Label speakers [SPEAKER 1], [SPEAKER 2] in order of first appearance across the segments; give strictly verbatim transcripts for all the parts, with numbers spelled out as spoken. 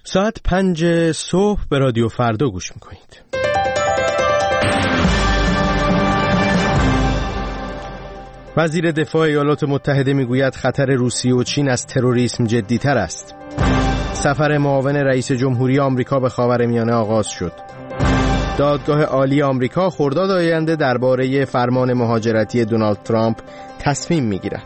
[SPEAKER 1] ساعت پنج صبح به رادیو فردا گوش میکنید. وزیر دفاع ایالات متحده میگوید خطر روسیه و چین از تروریسم جدی‌تر است. سفر معاون رئیس جمهوری آمریکا به خاورمیانه آغاز شد. دادگاه عالی آمریکا خرداد آینده درباره فرمان مهاجرتی دونالد ترامپ تصمیم میگیرد.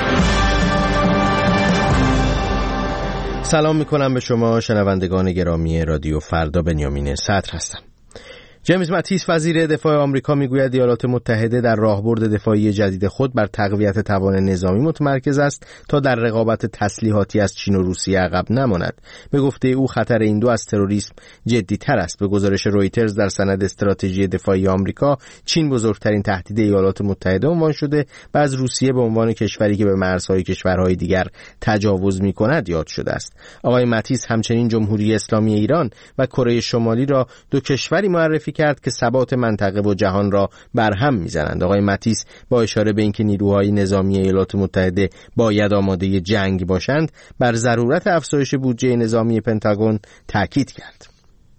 [SPEAKER 1] سلام میکنم به شما شنوندگان گرامی رادیو فردا. بنیامین صدر هستم. جیمز ماتیس وزیر دفاع آمریکا میگوید ایالات متحده در راهبرد دفاعی جدید خود بر تقویت توان نظامی متمرکز است تا در رقابت تسلیحاتی از چین و روسیه عقب نماند. به گفته او خطر این دو از تروریسم جدی‌تر است. به گزارش رویترز در سند استراتژی دفاعی آمریکا، چین بزرگترین تهدید ایالات متحده عنوان شده و از روسیه به عنوان کشوری که به مرزهای کشورهای دیگر تجاوز می‌کند یاد شده است. آقای ماتیس همچنین جمهوری اسلامی ایران و کره شمالی را دو کشوری معرفی کرد که ثبات منطقه و جهان را برهم میزنند. آقای ماتیس با اشاره به اینکه نیروهای نظامی ایالات متحده باید آماده جنگ باشند، بر ضرورت افزایش بودجه نظامی پنتاگون تاکید کرد.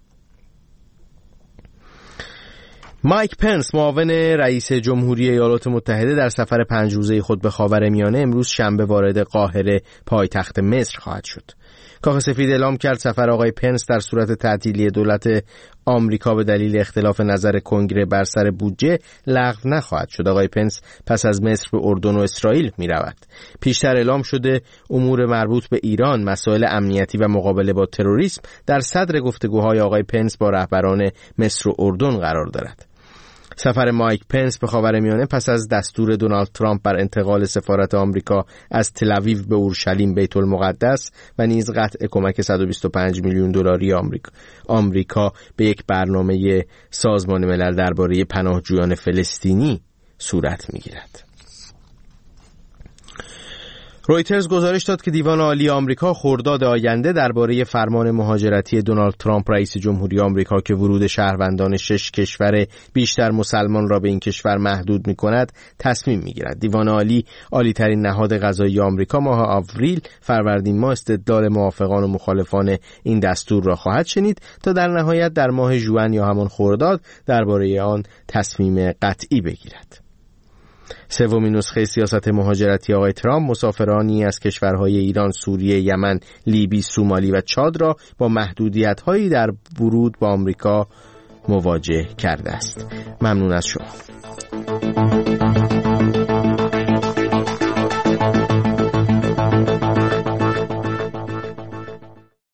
[SPEAKER 1] مایک پنس معاون رئیس جمهوری ایالات متحده در سفر پنج روزه خود به خاورمیانه امروز شنبه وارد قاهره پایتخت مصر خواهد شد. کاخ سفید اعلام کرد سفر آقای پنس در صورت تعطیلی دولت آمریکا به دلیل اختلاف نظر کنگره بر سر بودجه لغو نخواهد شد. آقای پنس پس از مصر به اردن و اسرائیل می رود. پیشتر اعلام شده امور مربوط به ایران، مسائل امنیتی و مقابله با تروریسم در صدر گفتگوهای آقای پنس با رهبران مصر و اردن قرار دارد. سفر مایک پنس به خاورمیانه پس از دستور دونالد ترامپ بر انتقال سفارت آمریکا از تل‌آویو به اورشلیم بیت المقدس و نیز قطع کمک صد و بیست و پنج میلیون دلاری آمریکا آمریکا به یک برنامه سازمان ملل درباره پناهجویان فلسطینی صورت می‌گیرد. رویترز گزارش داد که دیوان عالی آمریکا خرداد آینده درباره فرمان مهاجرتی دونالد ترامپ رئیس جمهوری آمریکا که ورود شهروندان شش کشور بیشتر مسلمان را به این کشور محدود می‌کند تصمیم می‌گیرد. دیوان عالی، عالی‌ترین نهاد قضایی آمریکا، ماه آوریل فروردین ماه استدلال موافقان و مخالفان این دستور را خواهد شنید تا در نهایت در ماه ژوئن یا همان خرداد درباره آن تصمیم قطعی بگیرد. سومین نسخه سیاست مهاجرتی آقای ترامپ مسافرانی از کشورهای ایران، سوریه، یمن، لیبی، سومالی و چاد را با محدودیت‌هایی در ورود به آمریکا مواجه کرده است. ممنون از شما.